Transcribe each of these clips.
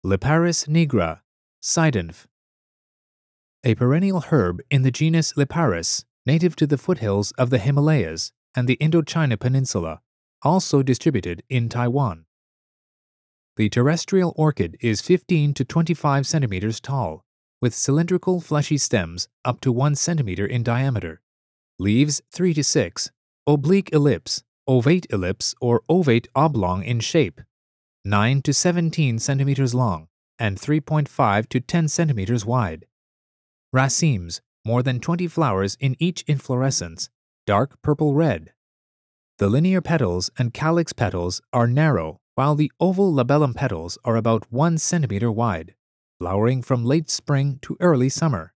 Liparis nigra, Cydenf. A perennial herb in the genus Liparis, native to the foothills of the Himalayas and the Indochina Peninsula, also distributed in Taiwan. The terrestrial orchid is 15 to 25 centimeters tall, with cylindrical fleshy stems up to 1 centimeter in diameter. Leaves 3 to 6, oblique ellipse, ovate ellipse or ovate oblong in shape, 9 to 17 centimeters long, and 3.5 to 10 centimeters wide. Racemes, more than 20 flowers in each inflorescence, dark purple-red. The linear petals and calyx petals are narrow, while the oval labellum petals are about 1 centimeter wide, flowering from late spring to early summer.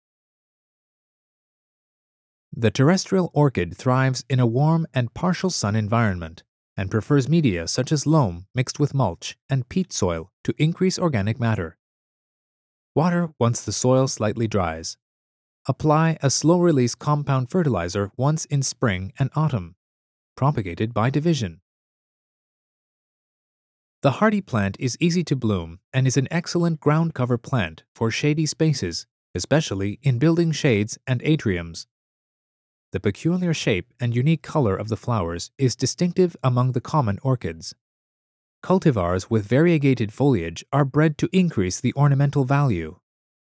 The terrestrial orchid thrives in a warm and partial sun environment and prefers media such as loam mixed with mulch and peat soil to increase organic matter. Water once the soil slightly dries. Apply a slow-release compound fertilizer once in spring and autumn. Propagated by division. The hardy plant is easy to bloom and is an excellent ground cover plant for shady spaces, especially in building shades and atriums. The peculiar shape and unique color of the flowers is distinctive among the common orchids. Cultivars with variegated foliage are bred to increase the ornamental value.